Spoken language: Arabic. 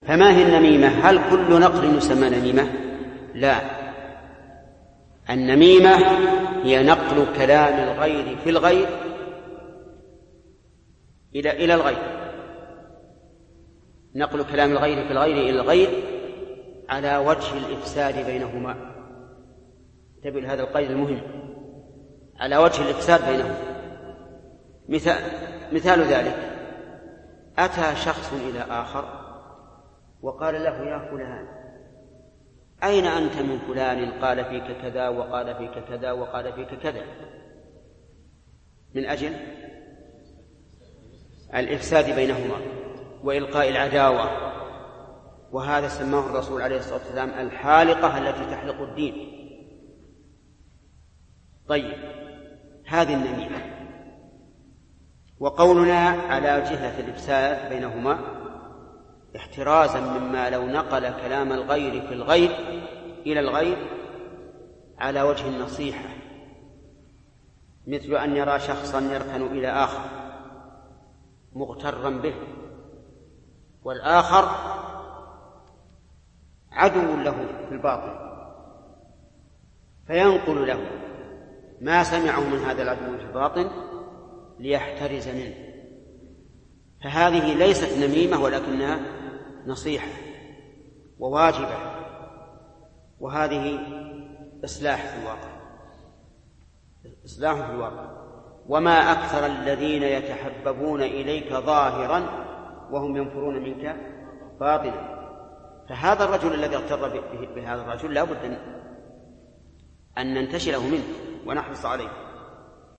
فما هي النميمة؟ هل كل نقل يسمى نميمة؟ لا، النميمة هي نقل كلام الغير في الغير إلى الغير، نقل كلام الغير في الغير إلى الغير على وجه الإفساد بينهما. انتبهوا لهذا القيد المهم، على وجه الإفساد بينهما. مثال ذلك: أتى شخص إلى آخر وقال له: يا فلان، أين أنت من فلان قال فيك كذا وقال فيك كذا وقال فيك كذا، من أجل الإفساد بينهما وإلقاء العداوة. وهذا سماه الرسول عليه الصلاة والسلام الحالقة التي تحلق الدين. طيب، هذه النميمة. وقولنا على جهة الإفساد بينهما احترازا مما لو نقل كلام الغير في الغير إلى الغير على وجه النصيحة، مثل أن يرى شخصا يركن إلى آخر مغترا به، والآخر عدو له في الباطل، فينقل له ما سمعه من هذا العدو في الباطن ليحترز منه، فهذه ليست نميمة ولكنها نصيحة وواجبة، وهذه إصلاح في الواقع، إصلاح في الواقع. وما أكثر الذين يتحببون إليك ظاهرا وهم ينفرون منك باطنا. فهذا الرجل الذي اغتر بهذا الرجل لا بد أن ننتشله منه ونحرص عليه.